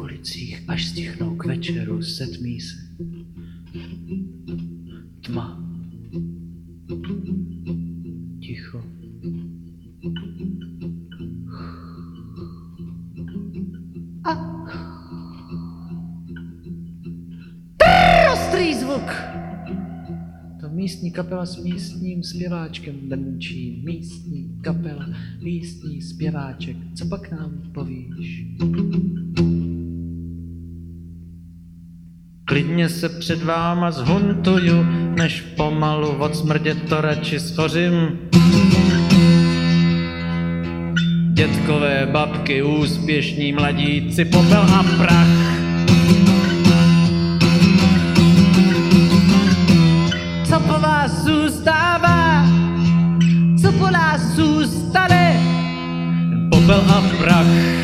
ulicích, až stichnou k večeru, setmí se tma. Ticho. A ostrý zvuk. To místní kapela s místním zpěváčkem drnčí. Místní kapela, místní zpěváček. Co pak nám povíš? Klidně se před váma zhuntuju, než pomalu od smrdě to radši schořím. Dětkové babky, úspěšní mladíci, popel a prach. Co po vás zůstává? Co po nás zůstane? Popel a prach.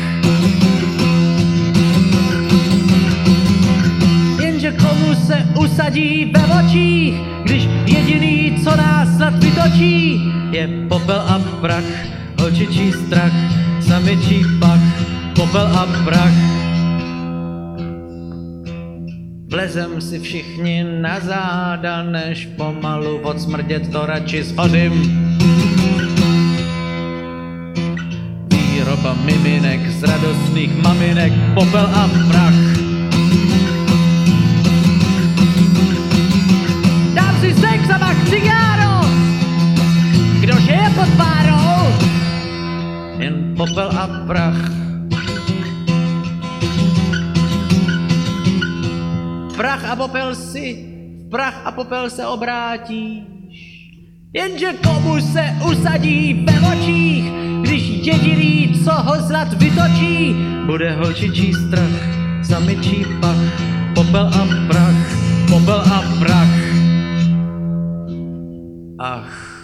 Jenže komu se usadí ve očích, když jediný, co nás snad vytočí, Je popel a prach, holčičí strach, samičí pach, popel a prach. Vlezem si všichni na záda, než pomalu od smrdět to radši schořím. Výroba miminek z radostných maminek, popel a prach. dám si sex a pak cigáro, kdo žije pod párou. Jen popel a prach. Prach a popel si, v prach a popel se obrátíš. Jenže komu se usadí ve očích, když jediný, co ho zlat vytočí, Bude holčičí strach, samičí pach, popel a prach, popel a prach. Ach.